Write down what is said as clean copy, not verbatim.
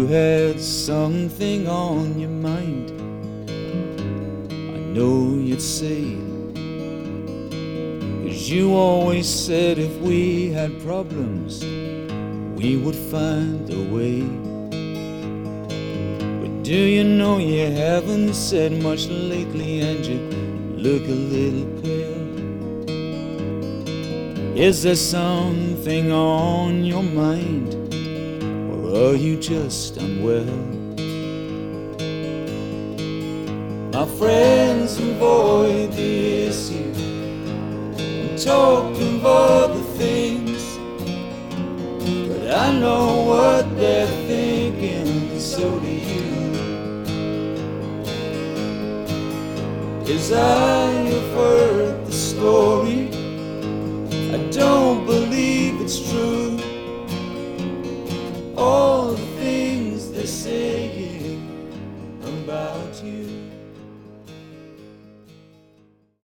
had something on your mind, I know you'd say, 'cause you always said if we had problems, we would find a way. But do you know you haven't said much lately, and you look a little pale? Is there something on your mind, or are you just unwell? My friends avoid the issue and talk of other things, but I know what they're thinking, and so do you. 'Cause I have heard the story, I don't believe it's true, all the things they're saying about you.